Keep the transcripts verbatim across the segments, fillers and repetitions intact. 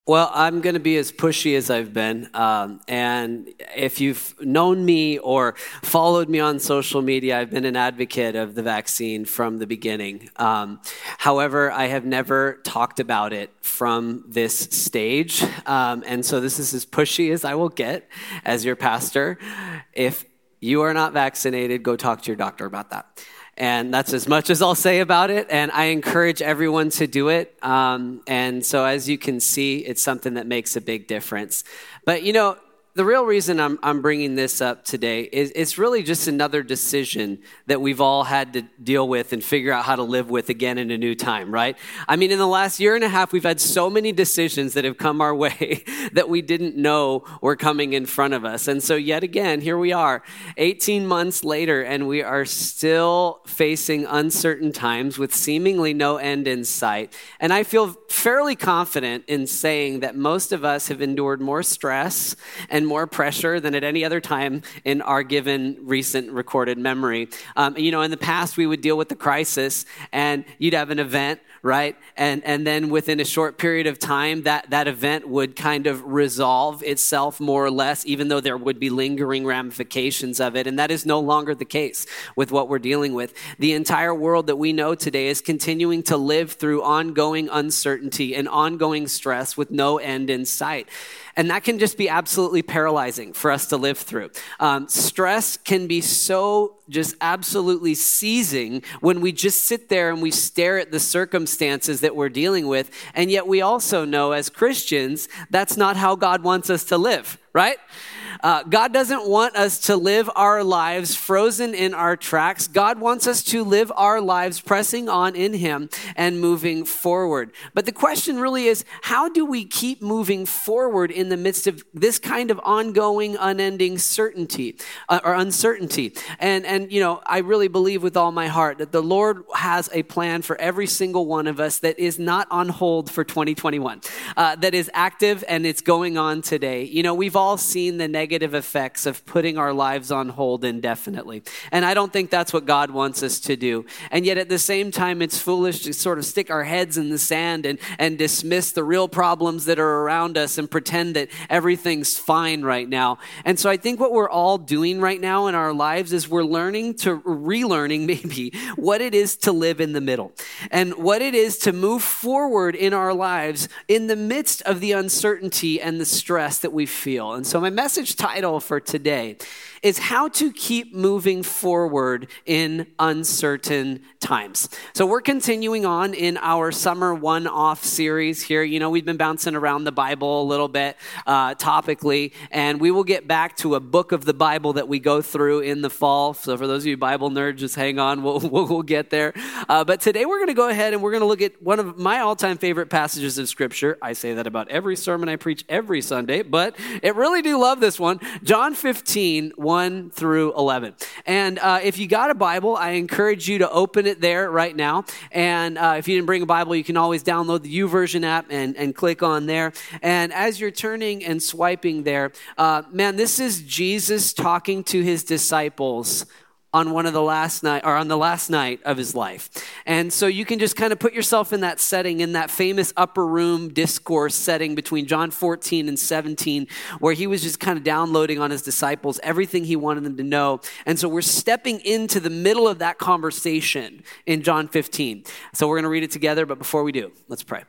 Well, I'm going to be as pushy as I've been. Um, and if you've known me or followed me on social media, I've been an advocate of the vaccine from the beginning. Um, however, I have never talked about it from this stage. Um, and so this is as pushy as I will get as your pastor. If you are not vaccinated, go talk to your doctor about that. And that's as much as I'll say about it. And I encourage everyone to do it. Um, and so as you can see, it's something that makes a big difference. But, you know, the real reason I'm, I'm bringing this up today is it's really just another decision that we've all had to deal with and figure out how to live with again in a new time, right? I mean, in the last year and a half, we've had so many decisions that have come our way that we didn't know were coming in front of us. And so yet again, here we are, eighteen months later, and we are still facing uncertain times with seemingly no end in sight. And I feel fairly confident in saying that most of us have endured more stress and more pressure than at any other time in our given recent recorded memory. Um, you know, in the past, we would deal with the crisis and you'd have an event, right? And and then within a short period of time, that, that event would kind of resolve itself more or less, even though there would be lingering ramifications of it. And that is no longer the case with what we're dealing with. The entire world that we know today is continuing to live through ongoing uncertainty and ongoing stress with no end in sight. And that can just be absolutely paralyzing for us to live through. Um, stress can be so just absolutely seizing when we just sit there and we stare at the circumstances that we're dealing with. And yet we also know as Christians, that's not how God wants us to live, right? Uh, God doesn't want us to live our lives frozen in our tracks. God wants us to live our lives pressing on in Him and moving forward. But the question really is, how do we keep moving forward in the midst of this kind of ongoing, unending certainty uh, or uncertainty? And, and, you know, I really believe with all my heart that the Lord has a plan for every single one of us that is not on hold for twenty twenty-one, uh, that is active and it's going on today. You know, we've all seen the negative negative effects of putting our lives on hold indefinitely. And I don't think that's what God wants us to do. And yet at the same time, it's foolish to sort of stick our heads in the sand and, and dismiss the real problems that are around us and pretend that everything's fine right now. And so I think what we're all doing right now in our lives is we're learning to, relearning maybe, what it is to live in the middle and what it is to move forward in our lives in the midst of the uncertainty and the stress that we feel. And so my message title for today is how to keep moving forward in uncertain times. So we're continuing on in our summer one-off series here. You know, we've been bouncing around the Bible a little bit uh, topically, and we will get back to a book of the Bible that we go through in the fall. So for those of you Bible nerds, just hang on. We'll, we'll, we'll get there. Uh, but today we're going to go ahead and we're going to look at one of my all-time favorite passages of Scripture. I say that about every sermon I preach every Sunday, but I really do love this one. John fifteen, one through eleven. And uh, if you got a Bible, I encourage you to open it there right now. And uh, if you didn't bring a Bible, you can always download the YouVersion app and, and click on there. And as you're turning and swiping there, uh, man, this is Jesus talking to his disciples on one of the last night or on the last night of his life. And so you can just kind of put yourself in that setting, in that famous upper room discourse setting between John fourteen and seventeen, where he was just kind of downloading on his disciples everything he wanted them to know. And so we're stepping into the middle of that conversation in John fifteen. So we're going to read it together, but before we do, let's pray.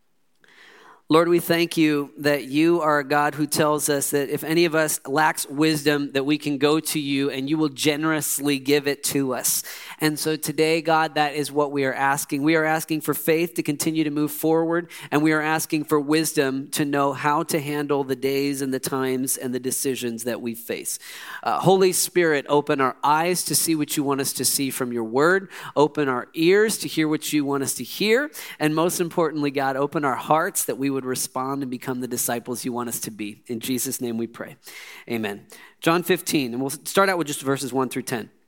Lord, we thank you that you are a God who tells us that if any of us lacks wisdom, that we can go to you and you will generously give it to us. And so today, God, that is what we are asking. We are asking for faith to continue to move forward, and we are asking for wisdom to know how to handle the days and the times and the decisions that we face. Uh, Holy Spirit, open our eyes to see what you want us to see from your word. Open our ears to hear what you want us to hear. And most importantly, God, open our hearts that we would respond and become the disciples you want us to be. In Jesus' name we pray. Amen. John fifteen, and we'll start out with just verses one through ten.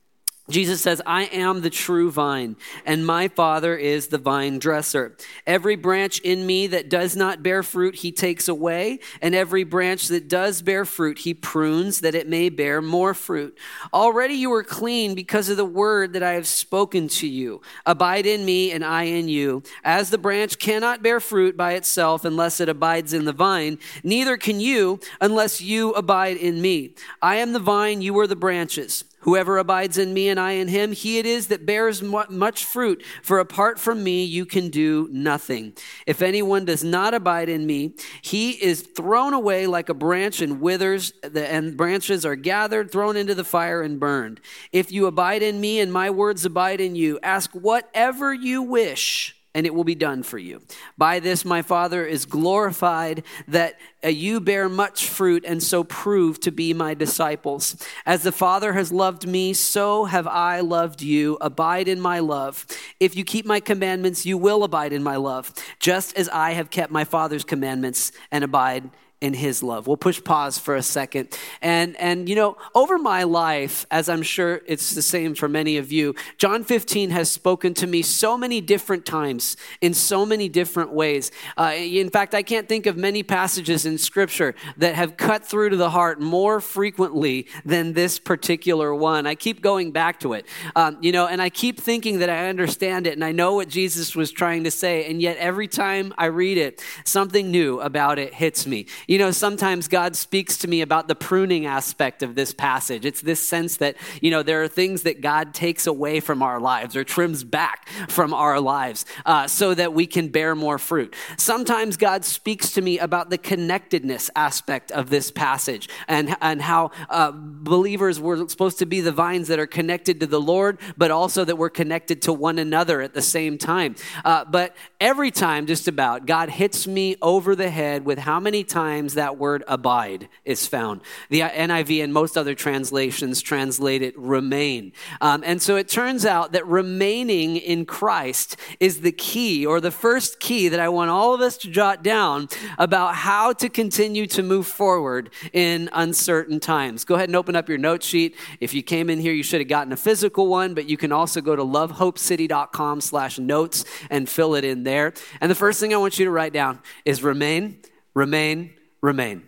Jesus says, I am the true vine, and my Father is the vine dresser. Every branch in me that does not bear fruit, he takes away, and every branch that does bear fruit, he prunes, that it may bear more fruit. Already you are clean because of the word that I have spoken to you. Abide in me, and I in you. As the branch cannot bear fruit by itself unless it abides in the vine, neither can you unless you abide in me. I am the vine, you are the branches. Whoever abides in me and I in him, he it is that bears much fruit, for apart from me you can do nothing. If anyone does not abide in me, he is thrown away like a branch and withers, and branches are gathered, thrown into the fire and burned. If you abide in me and my words abide in you, ask whatever you wish, and it will be done for you. By this my Father is glorified, that uh, you bear much fruit and so prove to be my disciples. As the Father has loved me, so have I loved you. Abide in my love. If you keep my commandments, you will abide in my love, just as I have kept my Father's commandments and abide in his love. We'll push pause for a second. And, and you know, over my life, as I'm sure it's the same for many of you, John fifteen has spoken to me so many different times in so many different ways. Uh, in fact, I can't think of many passages in Scripture that have cut through to the heart more frequently than this particular one. I keep going back to it, um, you know, and I keep thinking that I understand it and I know what Jesus was trying to say. And yet every time I read it, something new about it hits me. You know, sometimes God speaks to me about the pruning aspect of this passage. It's this sense that, you know, there are things that God takes away from our lives or trims back from our lives uh, so that we can bear more fruit. Sometimes God speaks to me about the connectedness aspect of this passage and, and how uh, believers were supposed to be the vines that are connected to the Lord, but also that we're connected to one another at the same time. Uh, but every time, just about, God hits me over the head with how many times that word abide is found. The N I V and most other translations translate it remain. Um, and so it turns out that remaining in Christ is the key, or the first key that I want all of us to jot down about how to continue to move forward in uncertain times. Go ahead and open up your note sheet. If you came in here, you should have gotten a physical one, but you can also go to lovehopecity.com slash notes and fill it in there. And the first thing I want you to write down is remain, remain, remain.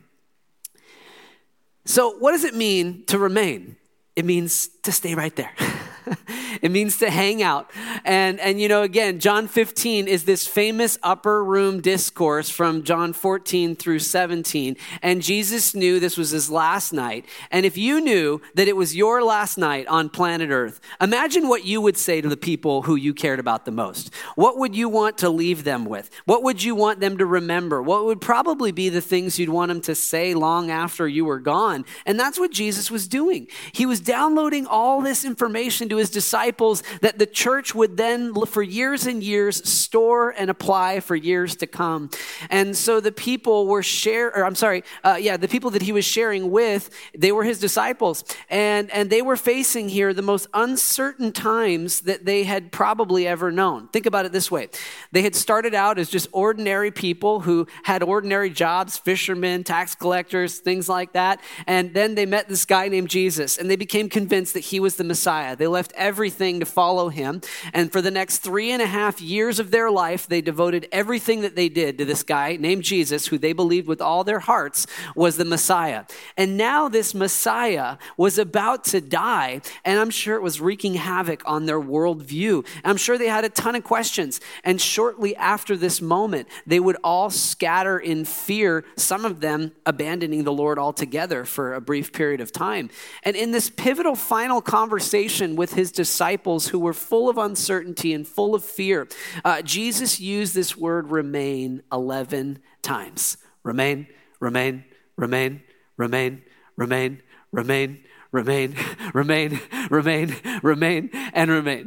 So what does it mean to remain? It means to stay right there. It means to hang out. And, and you know, again, John fifteen is this famous upper room discourse from John fourteen through seventeen. And Jesus knew this was his last night. And if you knew that it was your last night on planet Earth, imagine what you would say to the people who you cared about the most. What would you want to leave them with? What would you want them to remember? What would probably be the things you'd want them to say long after you were gone? And that's what Jesus was doing. He was downloading all this information to his disciples that the church would then, for years and years, store and apply for years to come. And so the people were share, or I'm sorry, uh, yeah, the people that he was sharing with, they were his disciples. And, and they were facing here the most uncertain times that they had probably ever known. Think about it this way. They had started out as just ordinary people who had ordinary jobs, fishermen, tax collectors, things like that. And then they met this guy named Jesus, and they became convinced that he was the Messiah. They left everything to follow him. And for the next three and a half years of their life, they devoted everything that they did to this guy named Jesus, who they believed with all their hearts was the Messiah. And now this Messiah was about to die, and I'm sure it was wreaking havoc on their worldview. I'm sure they had a ton of questions. And shortly after this moment, they would all scatter in fear, some of them abandoning the Lord altogether for a brief period of time. And in this pivotal final conversation with his disciples who were full of uncertainty and full of fear, uh, Jesus used this word remain eleven times. Remain, remain, remain, remain, remain, remain, remain, remain, remain, remain, and remain.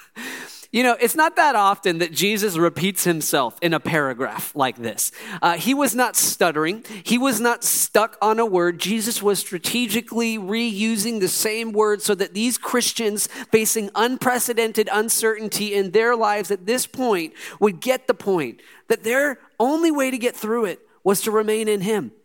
You know, it's not that often that Jesus repeats himself in a paragraph like this. Uh, he was not stuttering. He was not stuck on a word. Jesus was strategically reusing the same word so that these Christians facing unprecedented uncertainty in their lives at this point would get the point that their only way to get through it was to remain in him.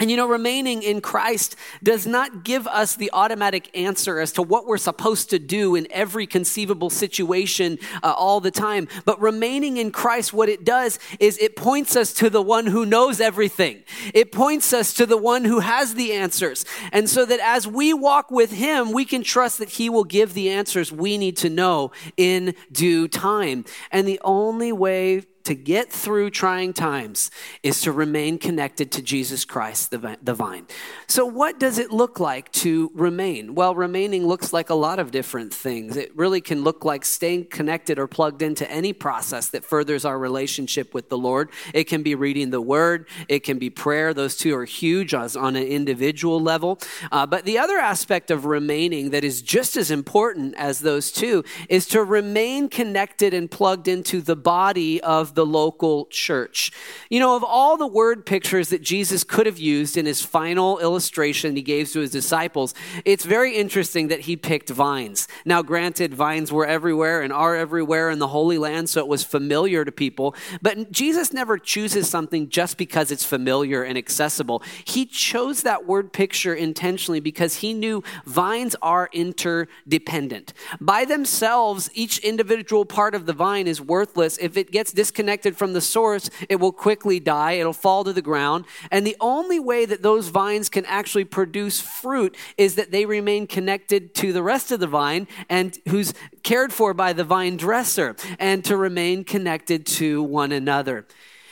And you know, remaining in Christ does not give us the automatic answer as to what we're supposed to do in every conceivable situation uh, all the time. But remaining in Christ, what it does is it points us to the one who knows everything. It points us to the one who has the answers. And so that as we walk with him, we can trust that he will give the answers we need to know in due time. And the only way to get through trying times is to remain connected to Jesus Christ, the, the vine. So what does it look like to remain? Well, remaining looks like a lot of different things. It really can look like staying connected or plugged into any process that furthers our relationship with the Lord. It can be reading the word. It can be prayer. Those two are huge as on an individual level. Uh, but the other aspect of remaining that is just as important as those two is to remain connected and plugged into the body of the local church. You know, of all the word pictures that Jesus could have used in his final illustration he gave to his disciples, it's very interesting that he picked vines. Now, granted, vines were everywhere and are everywhere in the Holy Land, so it was familiar to people. But Jesus never chooses something just because it's familiar and accessible. He chose that word picture intentionally because he knew vines are interdependent. By themselves, each individual part of the vine is worthless. If it gets disconnected from the source, it will quickly die. It'll fall to the ground. And the only way that those vines can actually produce fruit is that they remain connected to the rest of the vine and who's cared for by the vine dresser, and to remain connected to one another.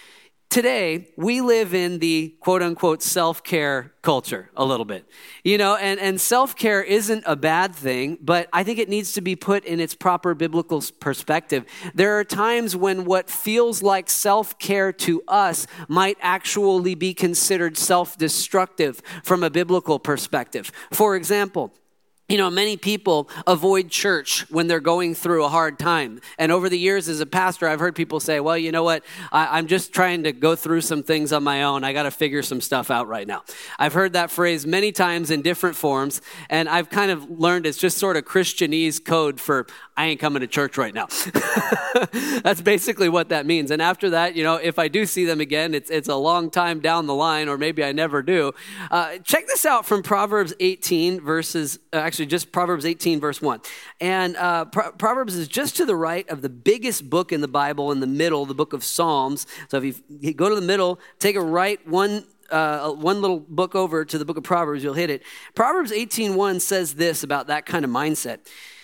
Today, we live in the quote-unquote self-care culture a little bit. You know, and, and self-care isn't a bad thing, but I think it needs to be put in its proper biblical perspective. There are times when what feels like self-care to us might actually be considered self-destructive from a biblical perspective. For example, you know, many people avoid church when they're going through a hard time. And over the years as a pastor, I've heard people say, well, you know what? I, I'm just trying to go through some things on my own. I got to figure some stuff out right now. I've heard that phrase many times in different forms. And I've kind of learned it's just sort of Christianese code for I ain't coming to church right now. That's basically what that means. And after that, you know, if I do see them again, it's it's a long time down the line, or maybe I never do. Uh, check this out from Proverbs eighteen verses, uh, actually just Proverbs eighteen verse one. And uh, Pro- Proverbs is just to the right of the biggest book in the Bible, in the middle, the book of Psalms. So if you, you go to the middle, take a right one Uh, one little book over to the book of Proverbs, you'll hit it. Proverbs eighteen one says this about that kind of mindset.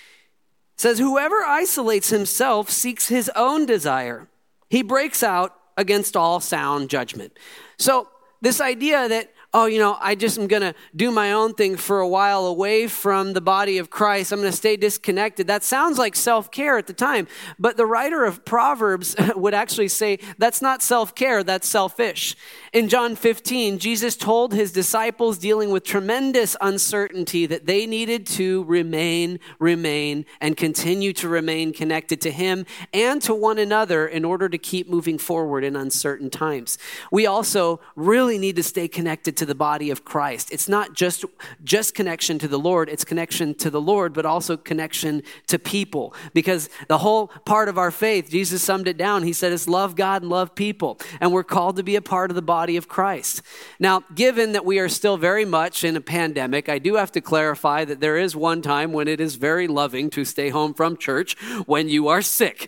It says, whoever isolates himself seeks his own desire. He breaks out against all sound judgment. So this idea that, oh, you know, I just am going to do my own thing for a while away from the body of Christ. I'm going to stay disconnected. That sounds like self-care at the time. But the writer of Proverbs would actually say that's not self-care, that's selfish. In John fifteen, Jesus told his disciples, dealing with tremendous uncertainty, that they needed to remain, remain, and continue to remain connected to him and to one another in order to keep moving forward in uncertain times. We also really need to stay connected to the body of Christ. It's not just, just connection to the Lord, it's connection to the Lord, but also connection to people. Because the whole part of our faith, Jesus summed it down. He said it's love God and love people. And we're called to be a part of the body of Christ. Now, given that we are still very much in a pandemic, I do have to clarify that there is one time when it is very loving to stay home from church when you are sick.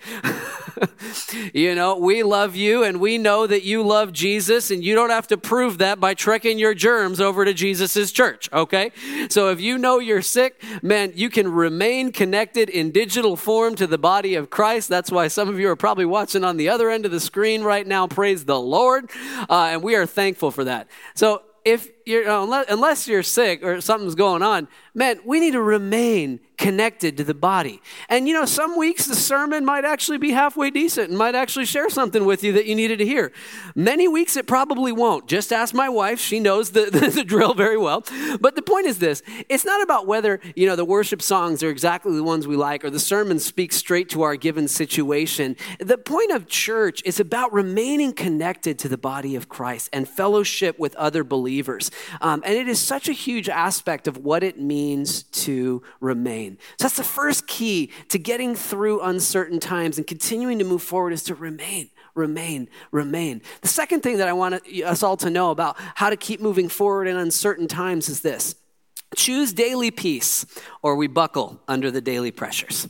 You know, we love you and we know that you love Jesus, and you don't have to prove that by trekking your germs over to Jesus's church, okay? So if you know you're sick, man, you can remain connected in digital form to the body of Christ. That's why some of you are probably watching on the other end of the screen right now. Praise the Lord. Uh, and we are thankful for that. So if you're, unless, unless you're sick or something's going on, man, we need to remain connected to the body. And you know, some weeks the sermon might actually be halfway decent and might actually share something with you that you needed to hear. Many weeks it probably won't. Just ask my wife. She knows the, the, the drill very well. But the point is this. It's not about whether, you know, the worship songs are exactly the ones we like or the sermon speaks straight to our given situation. The point of church is about remaining connected to the body of Christ and fellowship with other believers. Um, and it is such a huge aspect of what it means to remain. So that's the first key to getting through uncertain times and continuing to move forward, is to remain. remain, remain. The second thing that I want us all to know about how to keep moving forward in uncertain times is this. Choose daily peace, or we buckle under the daily pressures.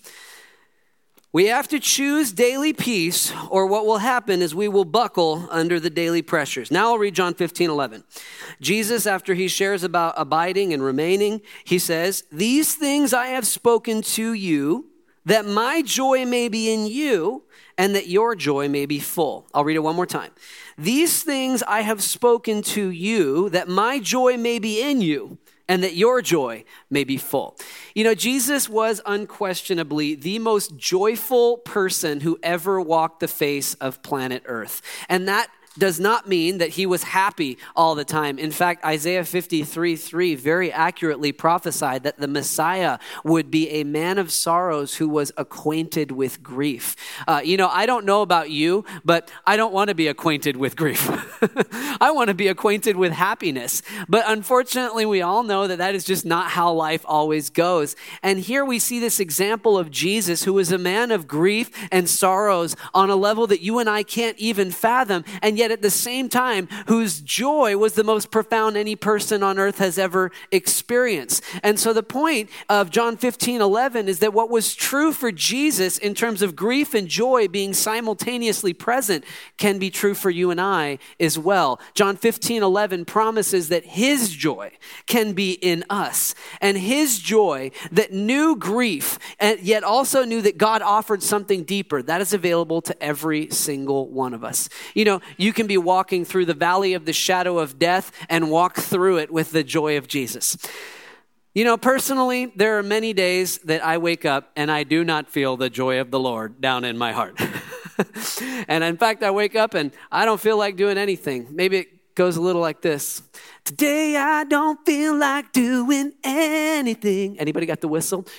We have to choose daily peace, or what will happen is we will buckle under the daily pressures. Now I'll read John fifteen eleven. Jesus, after he shares about abiding and remaining, he says, "These things I have spoken to you, that my joy may be in you, and that your joy may be full." I'll read it one more time. "These things I have spoken to you, that my joy may be in you, and that your joy may be full." You know, Jesus was unquestionably the most joyful person who ever walked the face of planet Earth. And that does not mean that he was happy all the time. In fact, Isaiah fifty-three three very accurately prophesied that the Messiah would be a man of sorrows who was acquainted with grief. Uh, you know, I don't know about you, but I don't want to be acquainted with grief. I want to be acquainted with happiness. But unfortunately, we all know that that is just not how life always goes. And here we see this example of Jesus, who is a man of grief and sorrows on a level that you and I can't even fathom, and yet at the same time, whose joy was the most profound any person on earth has ever experienced. And so the point of John fifteen eleven is that what was true for Jesus in terms of grief and joy being simultaneously present can be true for you and I as well. John fifteen eleven promises that his joy can be in us, and his joy that knew grief and yet also knew that God offered something deeper, that is available to every single one of us. You know, you can be walking through the valley of the shadow of death and walk through it with the joy of Jesus. You know, personally, there are many days that I wake up and I do not feel the joy of the Lord down in my heart. And in fact, I wake up and I don't feel like doing anything. Maybe it goes a little like this. Today I don't feel like doing anything. Anybody got the whistle?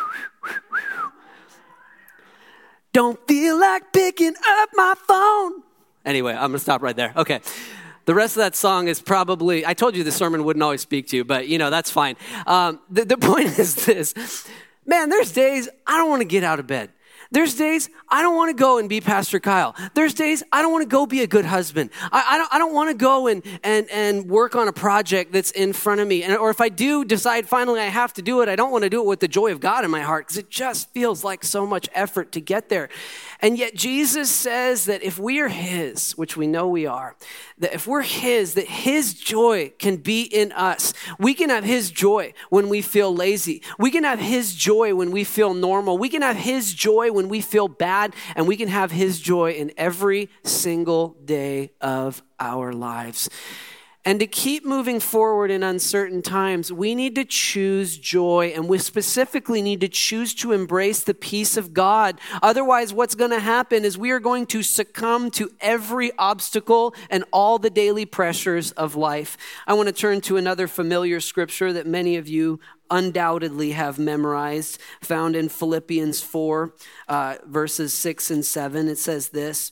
Don't feel like picking up my phone. Anyway, I'm going to stop right there. Okay. The rest of that song is probably, I told you the sermon wouldn't always speak to you, but you know, that's fine. Um, the, the point is this. Man, there's days I don't want to get out of bed. There's days I don't want to go and be Pastor Kyle. There's days I don't want to go be a good husband. I, I don't I don't want to go and, and, and work on a project that's in front of me. And, or if I do decide finally I have to do it, I don't want to do it with the joy of God in my heart because it just feels like so much effort to get there. And yet Jesus says that if we are his, which we know we are, that if we're his, that his joy can be in us. We can have his joy when we feel lazy. We can have his joy when we feel normal. We can have his joy when we feel bad, and we can have his joy in every single day of our lives. And to keep moving forward in uncertain times, we need to choose joy, and we specifically need to choose to embrace the peace of God. Otherwise, what's going to happen is we are going to succumb to every obstacle and all the daily pressures of life. I want to turn to another familiar scripture that many of you undoubtedly have memorized, found in Philippians four, uh, verses six and seven. It says this.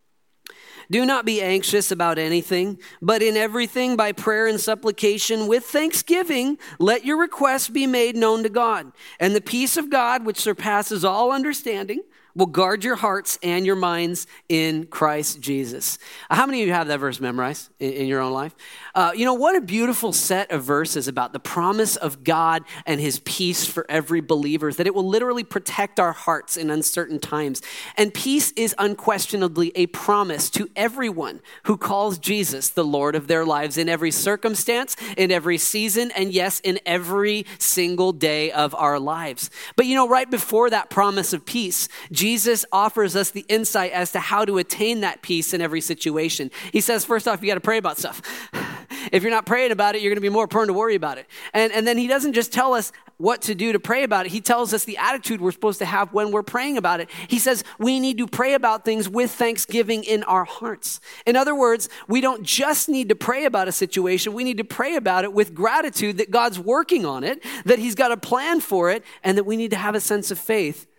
Do not be anxious about anything, but in everything by prayer and supplication with thanksgiving, let your requests be made known to God. And the peace of God, which surpasses all understanding, will guard your hearts and your minds in Christ Jesus. How many of you have that verse memorized in, in your own life? Uh, you know, what a beautiful set of verses about the promise of God and his peace for every believer, that it will literally protect our hearts in uncertain times. And peace is unquestionably a promise to everyone who calls Jesus the Lord of their lives in every circumstance, in every season, and yes, in every single day of our lives. But you know, right before that promise of peace, Jesus offers us the insight as to how to attain that peace in every situation. He says, first off, you got to pray about stuff. If you're not praying about it, you're going to be more prone to worry about it. And, and then he doesn't just tell us what to do to pray about it. He tells us the attitude we're supposed to have when we're praying about it. He says we need to pray about things with thanksgiving in our hearts. In other words, we don't just need to pray about a situation. We need to pray about it with gratitude that God's working on it, that he's got a plan for it, and that we need to have a sense of faith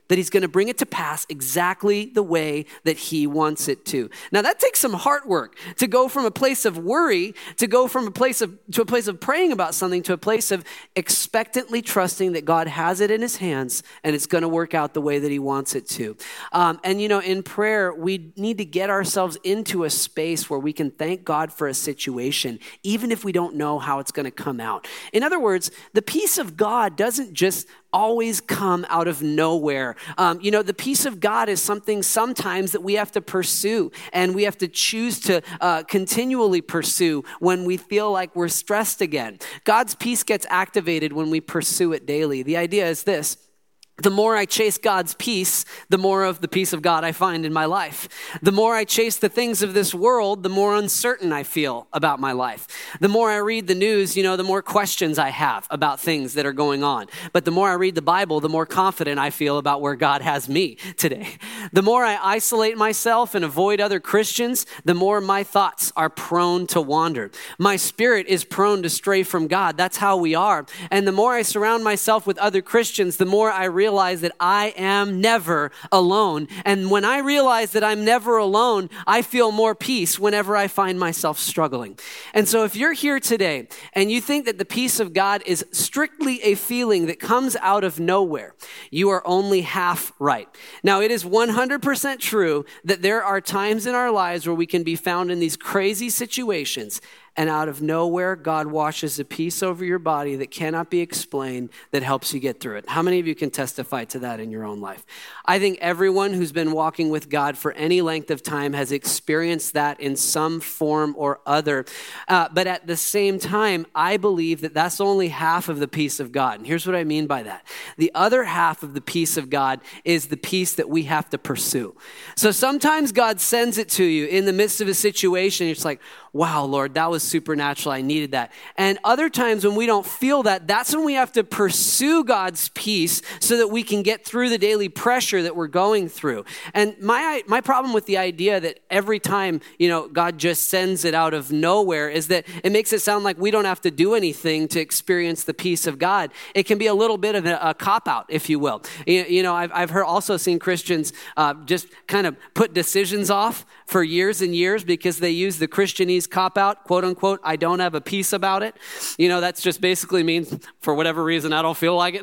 that he's going to bring it to pass exactly the way that he wants it to. Now that takes some heart work to go from a place of worry, to go from a place of, to a place of praying about something, to a place of expectantly trusting that God has it in his hands and it's going to work out the way that he wants it to. Um, and you know, in prayer, we need to get ourselves into a space where we can thank God for a situation, even if we don't know how it's going to come out. In other words, the peace of God doesn't just always come out of nowhere. Um, you know, the peace of God is something sometimes that we have to pursue, and we have to choose to uh, continually pursue when we feel like we're stressed again. God's peace gets activated when we pursue it daily. The idea is this: the more I chase God's peace, the more of the peace of God I find in my life. The more I chase the things of this world, the more uncertain I feel about my life. The more I read the news, you know, the more questions I have about things that are going on. But the more I read the Bible, the more confident I feel about where God has me today. The more I isolate myself and avoid other Christians, the more my thoughts are prone to wander. My spirit is prone to stray from God. That's how we are. And the more I surround myself with other Christians, the more I realize realize that I am never alone. And when I realize that I'm never alone, I feel more peace whenever I find myself struggling. And so if you're here today and you think that the peace of God is strictly a feeling that comes out of nowhere, you are only half right. Now, it is one hundred percent true that there are times in our lives where we can be found in these crazy situations, and out of nowhere, God washes a peace over your body that cannot be explained, that helps you get through it. How many of you can testify to that in your own life? I think everyone who's been walking with God for any length of time has experienced that in some form or other. Uh, but at the same time, I believe that that's only half of the peace of God. And here's what I mean by that. The other half of the peace of God is the peace that we have to pursue. So sometimes God sends it to you in the midst of a situation. It's like, wow, Lord, that was supernatural. I needed that. And other times when we don't feel that, that's when we have to pursue God's peace so that we can get through the daily pressure that we're going through. And my my problem with the idea that every time, you know, God just sends it out of nowhere is that it makes it sound like we don't have to do anything to experience the peace of God. It can be a little bit of a, a cop-out, if you will. You, you know, I've, I've heard also seen Christians uh, just kind of put decisions off for years and years because they use the Christianese cop-out, quote unquote, I don't have a peace about it. You know, that's just basically means for whatever reason, I don't feel like it.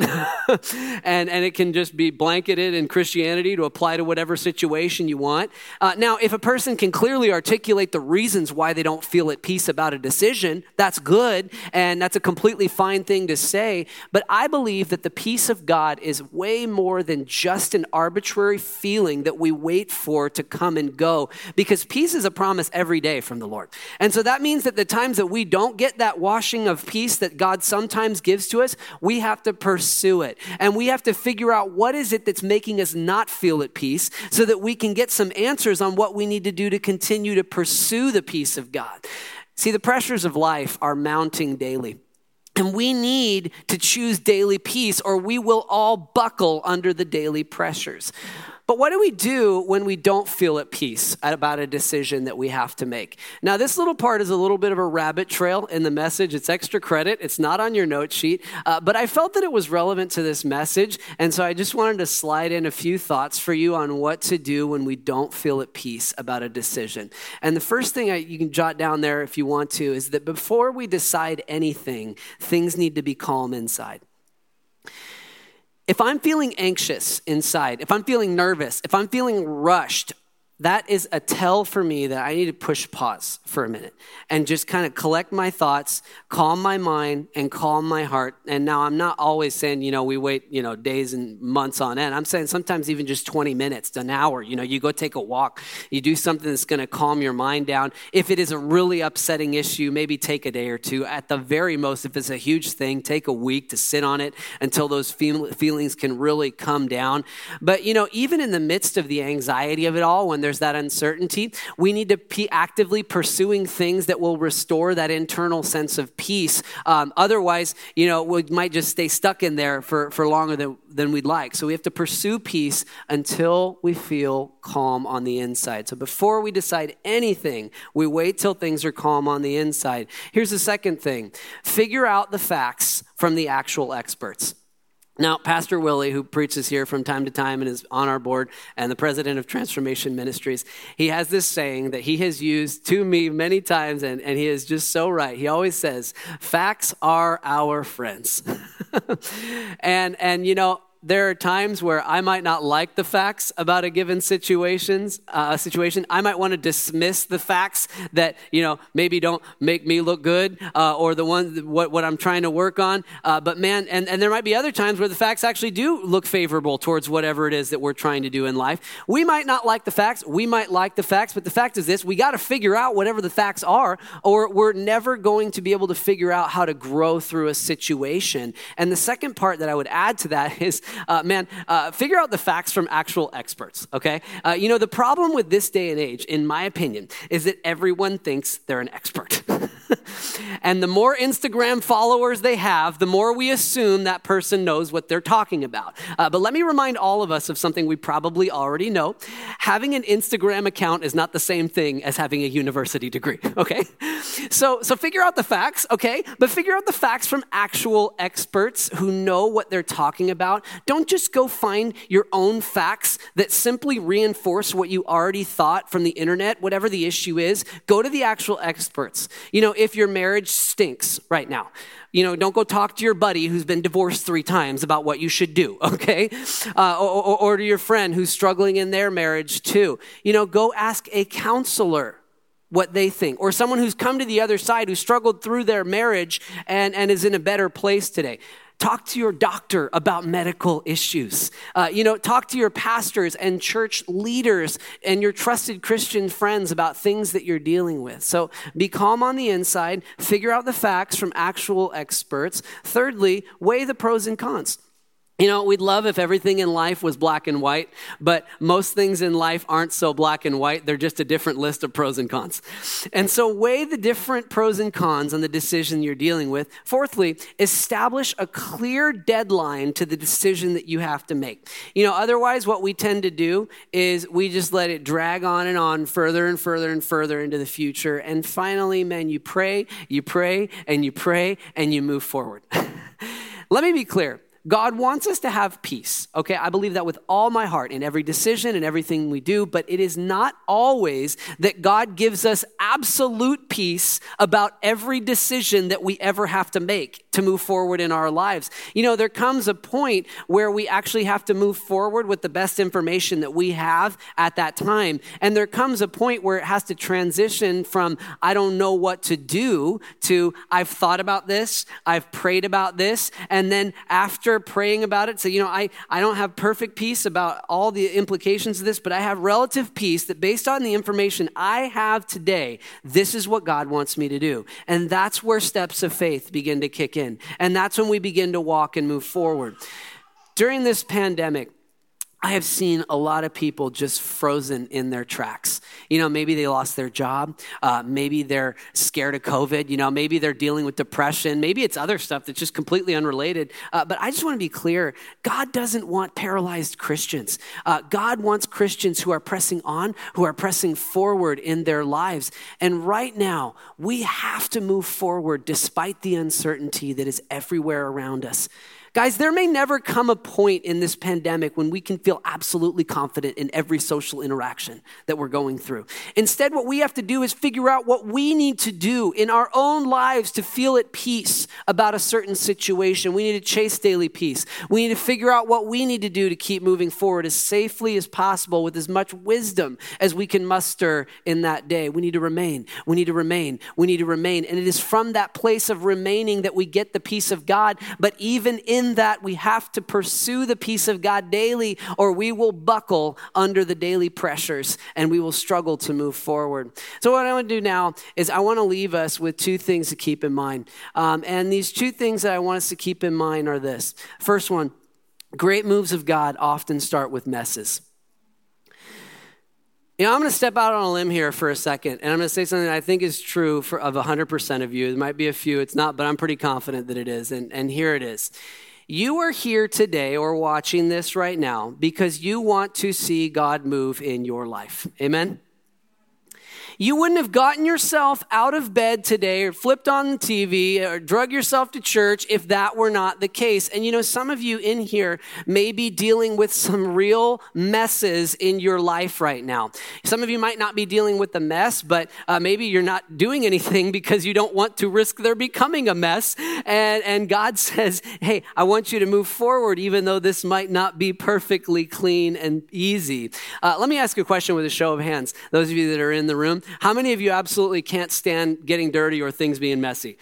and, and it can just be blanketed in Christianity to apply to whatever situation you want. Uh, now, if a person can clearly articulate the reasons why they don't feel at peace about a decision, that's good. And that's a completely fine thing to say. But I believe that the peace of God is way more than just an arbitrary feeling that we wait for to come and go, because peace is a promise every day from the Lord. And so that means that the times that we don't get that washing of peace that God sometimes gives to us, we have to pursue it. And we have to figure out what is it that's making us not feel at peace so that we can get some answers on what we need to do to continue to pursue the peace of God. See, the pressures of life are mounting daily. And we need to choose daily peace, or we will all buckle under the daily pressures. But what do we do when we don't feel at peace about a decision that we have to make? Now, this little part is a little bit of a rabbit trail in the message. It's extra credit. It's not on your note sheet. Uh, but I felt that it was relevant to this message. And so I just wanted to slide in a few thoughts for you on what to do when we don't feel at peace about a decision. And the first thing I, you can jot down there if you want to is that before we decide anything, things need to be calm inside. If I'm feeling anxious inside, if I'm feeling nervous, if I'm feeling rushed, that is a tell for me that I need to push pause for a minute and just kind of collect my thoughts, calm my mind, and calm my heart. And now I'm not always saying, you know, we wait, you know, days and months on end. I'm saying sometimes even just twenty minutes, an hour, you know, you go take a walk, you do something that's going to calm your mind down. If it is a really upsetting issue, maybe take a day or two. At the very most, if it's a huge thing, take a week to sit on it until those feel- feelings can really come down. But, you know, even in the midst of the anxiety of it all, when there's that uncertainty, we need to be actively pursuing things that will restore that internal sense of peace. Um, otherwise, you know, we might just stay stuck in there for, for longer than, than we'd like. So we have to pursue peace until we feel calm on the inside. So before we decide anything, we wait till things are calm on the inside. Here's the second thing. Figure out the facts from the actual experts. Now, Pastor Willie, who preaches here from time to time and is on our board, and the president of Transformation Ministries, he has this saying that he has used to me many times, and, and he is just so right. He always says, facts are our friends. and, and, you know, there are times where I might not like the facts about a given situations, uh, situation. I might want to dismiss the facts that, you know, maybe don't make me look good uh, or the ones, what, what I'm trying to work on. Uh, but man, and, and there might be other times where the facts actually do look favorable towards whatever it is that we're trying to do in life. We might not like the facts. We might like the facts. But the fact is this, we got to figure out whatever the facts are, or we're never going to be able to figure out how to grow through a situation. And the second part that I would add to that is, Uh, man, uh, figure out the facts from actual experts, okay? Uh, you know, the problem with this day and age, in my opinion, is that everyone thinks they're an expert. And the more Instagram followers they have, the more we assume that person knows what they're talking about. Uh, but let me remind all of us of something we probably already know. Having an Instagram account is not the same thing as having a university degree, okay? So, so figure out the facts, okay? But figure out the facts from actual experts who know what they're talking about. Don't just go find your own facts that simply reinforce what you already thought from the internet, whatever the issue is. Go to the actual experts. You know, if your marriage stinks right now, you know, don't go talk to your buddy who's been divorced three times about what you should do, okay? Uh, or, or, or to your friend who's struggling in their marriage too. You know, go ask a counselor what they think, or someone who's come to the other side who struggled through their marriage and, and is in a better place today. Talk to your doctor about medical issues. Uh, you know, talk to your pastors and church leaders and your trusted Christian friends about things that you're dealing with. So be calm on the inside, figure out the facts from actual experts. Thirdly, weigh the pros and cons. You know, we'd love if everything in life was black and white, but most things in life aren't so black and white. They're just a different list of pros and cons. And so weigh the different pros and cons on the decision you're dealing with. Fourthly, establish a clear deadline to the decision that you have to make. You know, otherwise what we tend to do is we just let it drag on and on further and further and further into the future. And finally, man, you pray, you pray, and you pray, and you move forward. Let me be clear. God wants us to have peace, okay? I believe that with all my heart in every decision and everything we do, but it is not always that God gives us absolute peace about every decision that we ever have to make to move forward in our lives. You know, there comes a point where we actually have to move forward with the best information that we have at that time. And there comes a point where it has to transition from, I don't know what to do, to I've thought about this, I've prayed about this, and then after praying about it, so, you know, I, I don't have perfect peace about all the implications of this, but I have relative peace that based on the information I have today, this is what God wants me to do. And that's where steps of faith begin to kick in. And that's when we begin to walk and move forward. During this pandemic, I have seen a lot of people just frozen in their tracks. You know, maybe they lost their job. Uh, maybe they're scared of COVID. You know, maybe they're dealing with depression. Maybe it's other stuff that's just completely unrelated. Uh, but I just want to be clear. God doesn't want paralyzed Christians. Uh, God wants Christians who are pressing on, who are pressing forward in their lives. And right now, we have to move forward despite the uncertainty that is everywhere around us. Guys, there may never come a point in this pandemic when we can feel absolutely confident in every social interaction that we're going through. Instead, what we have to do is figure out what we need to do in our own lives to feel at peace about a certain situation. We need to chase daily peace. We need to figure out what we need to do to keep moving forward as safely as possible with as much wisdom as we can muster in that day. We need to remain. We need to remain. We need to remain. And it is from that place of remaining that we get the peace of God. But even in In that we have to pursue the peace of God daily, or we will buckle under the daily pressures and we will struggle to move forward. So what I want to do now is I want to leave us with two things to keep in mind. Um, and these two things that I want us to keep in mind are this. First one, great moves of God often start with messes. You know, I'm going to step out on a limb here for a second, and I'm going to say something that I think is true for of one hundred percent of you. There might be a few, it's not, but I'm pretty confident that it is, and, and here it is. You are here today or watching this right now because you want to see God move in your life. Amen? You wouldn't have gotten yourself out of bed today or flipped on the T V or drug yourself to church if that were not the case. And you know, some of you in here may be dealing with some real messes in your life right now. Some of you might not be dealing with the mess, but uh, maybe you're not doing anything because you don't want to risk there becoming a mess. And, and God says, hey, I want you to move forward even though this might not be perfectly clean and easy. Uh, let me ask you a question with a show of hands. Those of you that are in the room, how many of you absolutely can't stand getting dirty or things being messy?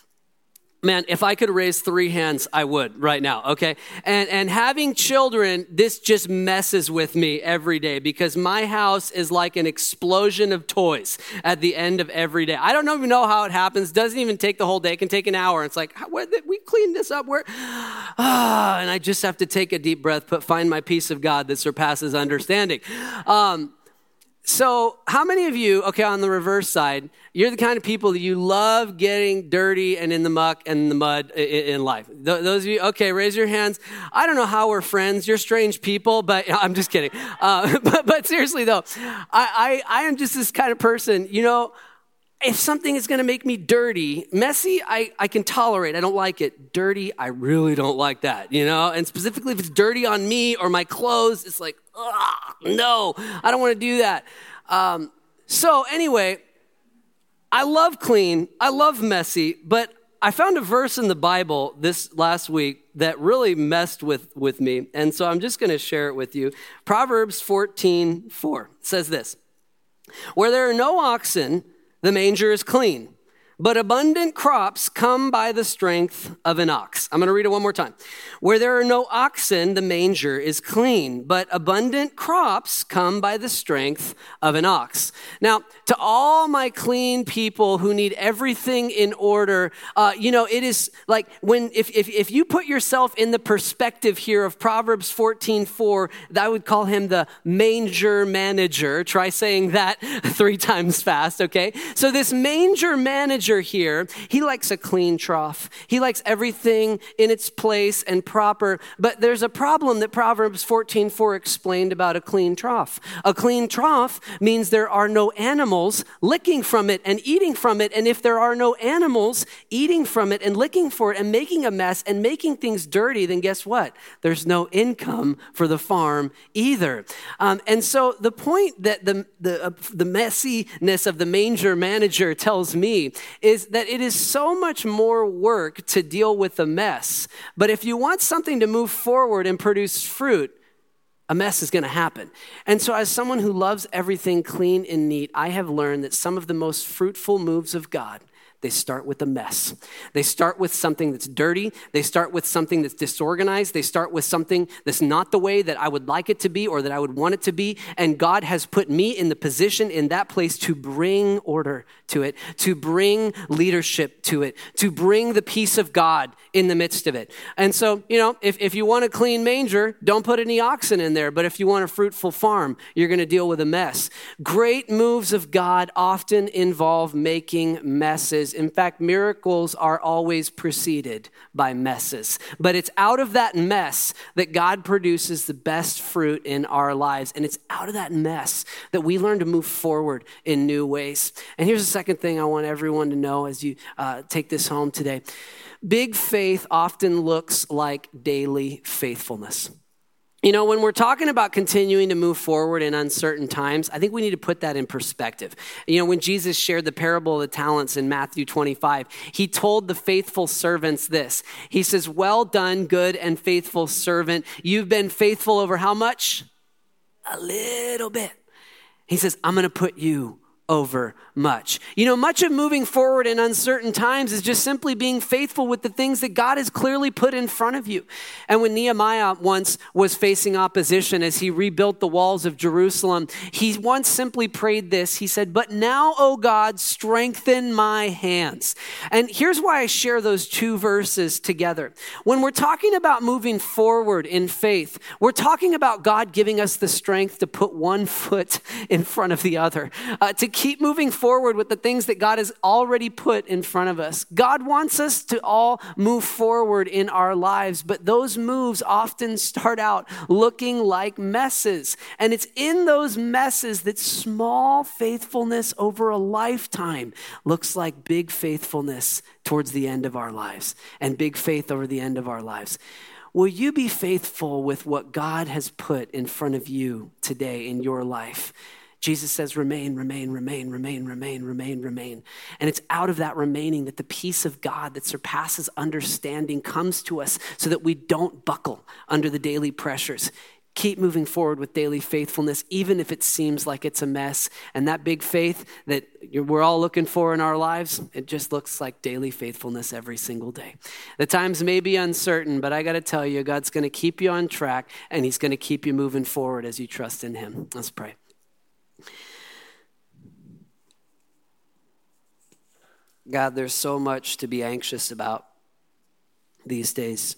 Man, if I could raise three hands, I would right now, okay? And and having children, this just messes with me every day because my house is like an explosion of toys at the end of every day. I don't even know how it happens. Doesn't even take the whole day. It can take an hour. It's like, where did we clean this up? Where? Ah, and I just have to take a deep breath, put find my peace of God that surpasses understanding. Um, So how many of you, okay, on the reverse side, you're the kind of people that you love getting dirty and in the muck and in the mud in, in life? Th- those of you, okay, raise your hands. I don't know how we're friends. You're strange people, but I'm just kidding. Uh, but, but seriously, though, I, I, I am just this kind of person, you know, if something is going to make me dirty, messy, I, I can tolerate. I don't like it. Dirty, I really don't like that, you know? And specifically if it's dirty on me or my clothes, it's like, ugh, no, I don't want to do that. Um, so anyway, I love clean. I love messy, but I found a verse in the Bible this last week that really messed with, with me. And so I'm just going to share it with you. Proverbs fourteen four says this, where there are no oxen, the manger is clean, but abundant crops come by the strength of an ox. I'm going to read it one more time. Where there are no oxen, the manger is clean, but abundant crops come by the strength of an ox. Now, to all my clean people who need everything in order, uh, you know, it is like when if, if if you put yourself in the perspective here of Proverbs fourteen four, I would call him the manger manager. Try saying that three times fast, okay? So this manger manager here, he likes a clean trough. He likes everything in its place and proper. But there's a problem that Proverbs fourteen four explained about a clean trough. A clean trough means there are no animals licking from it and eating from it. And if there are no animals eating from it and licking for it and making a mess and making things dirty, then guess what? There's no income for the farm either. Um, and so the point that the the, uh, the messiness of the manger manager tells me is that it is so much more work to deal with the mess. But if you want something to move forward and produce fruit, a mess is going to happen. And so as someone who loves everything clean and neat, I have learned that some of the most fruitful moves of God, they start with a mess. They start with something that's dirty. They start with something that's disorganized. They start with something that's not the way that I would like it to be or that I would want it to be. And God has put me in the position in that place to bring order to it, to bring leadership to it, to bring the peace of God in the midst of it. And so, you know, if, if you want a clean manger, don't put any oxen in there. But if you want a fruitful farm, you're going to deal with a mess. Great moves of God often involve making messes. In fact, miracles are always preceded by messes. But it's out of that mess that God produces the best fruit in our lives. And it's out of that mess that we learn to move forward in new ways. And here's the second thing I want everyone to know as you uh, take this home today. Big faith often looks like daily faithfulness. You know, when we're talking about continuing to move forward in uncertain times, I think we need to put that in perspective. You know, when Jesus shared the parable of the talents in Matthew twenty-five, he told the faithful servants this. He says, well done, good and faithful servant. You've been faithful over how much? A little bit. He says, I'm going to put you over much. You know, much of moving forward in uncertain times is just simply being faithful with the things that God has clearly put in front of you. And when Nehemiah once was facing opposition as he rebuilt the walls of Jerusalem, he once simply prayed this. He said, but now, O God, strengthen my hands. And here's why I share those two verses together. When we're talking about moving forward in faith, we're talking about God giving us the strength to put one foot in front of the other, uh, to Keep moving forward with the things that God has already put in front of us. God wants us to all move forward in our lives, but those moves often start out looking like messes. And it's in those messes that small faithfulness over a lifetime looks like big faithfulness towards the end of our lives and big faith over the end of our lives. Will you be faithful with what God has put in front of you today in your life? Jesus says, remain, remain, remain, remain, remain, remain, remain. And it's out of that remaining that the peace of God that surpasses understanding comes to us so that we don't buckle under the daily pressures. Keep moving forward with daily faithfulness, even if it seems like it's a mess. And that big faith that we're all looking for in our lives, it just looks like daily faithfulness every single day. The times may be uncertain, but I got to tell you, God's going to keep you on track, and he's going to keep you moving forward as you trust in him. Let's pray. God, there's so much to be anxious about these days.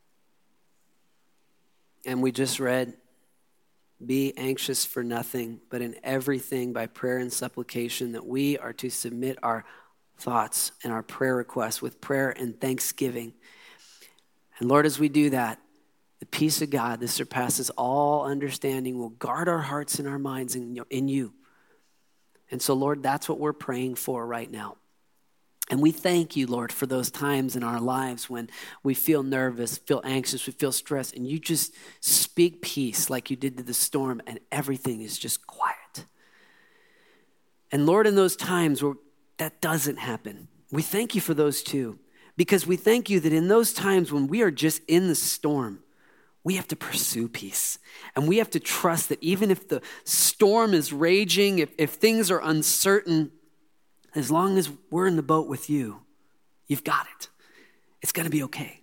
And we just read, be anxious for nothing, but in everything by prayer and supplication, that we are to submit our thoughts and our prayer requests with prayer and thanksgiving. And Lord, as we do that, the peace of God that surpasses all understanding will guard our hearts and our minds in, in you. And so, Lord, that's what we're praying for right now. And we thank you, Lord, for those times in our lives when we feel nervous, feel anxious, we feel stressed, and you just speak peace like you did to the storm, and everything is just quiet. And Lord, in those times where that doesn't happen, we thank you for those too, because we thank you that in those times when we are just in the storm, we have to pursue peace. And we have to trust that even if the storm is raging, if, if things are uncertain, as long as we're in the boat with you, you've got it. It's going to be okay.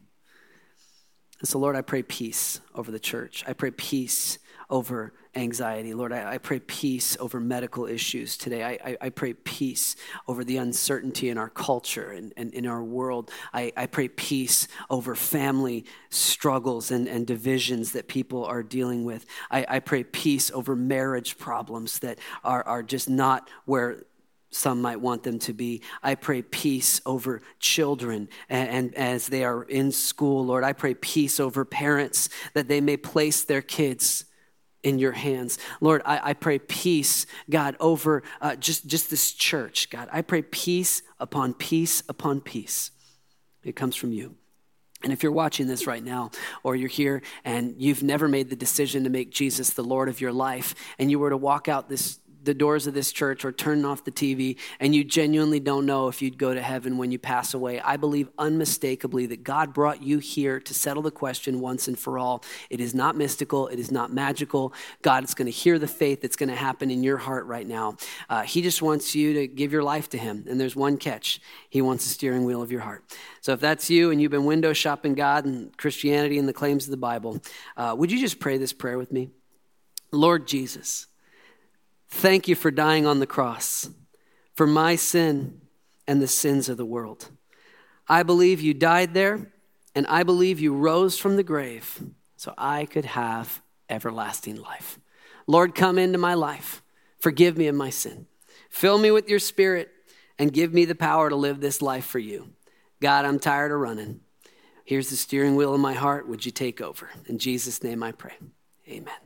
And so, Lord, I pray peace over the church. I pray peace over anxiety. Lord, I, I pray peace over medical issues today. I, I, I pray peace over the uncertainty in our culture and, and in our world. I, I pray peace over family struggles and, and divisions that people are dealing with. I, I pray peace over marriage problems that are, are just not where some might want them to be. I pray peace over children and, and as they are in school, Lord. I pray peace over parents that they may place their kids in your hands. Lord, I, I pray peace, God, over uh, just, just this church, God. I pray peace upon peace upon peace. It comes from you. And if you're watching this right now, or you're here and you've never made the decision to make Jesus the Lord of your life, and you were to walk out this the doors of this church or turn off the T V, and you genuinely don't know if you'd go to heaven when you pass away, I believe unmistakably that God brought you here to settle the question once and for all. It is not mystical. It is not magical. God is going to hear the faith that's going to happen in your heart right now. Uh, he just wants you to give your life to him. And there's one catch. He wants the steering wheel of your heart. So if that's you and you've been window shopping God and Christianity and the claims of the Bible, uh, would you just pray this prayer with me? Lord Jesus, thank you for dying on the cross for my sin and the sins of the world. I believe you died there, and I believe you rose from the grave so I could have everlasting life. Lord, come into my life. Forgive me of my sin. Fill me with your spirit and give me the power to live this life for you. God, I'm tired of running. Here's the steering wheel of my heart. Would you take over? In Jesus' name I pray. Amen.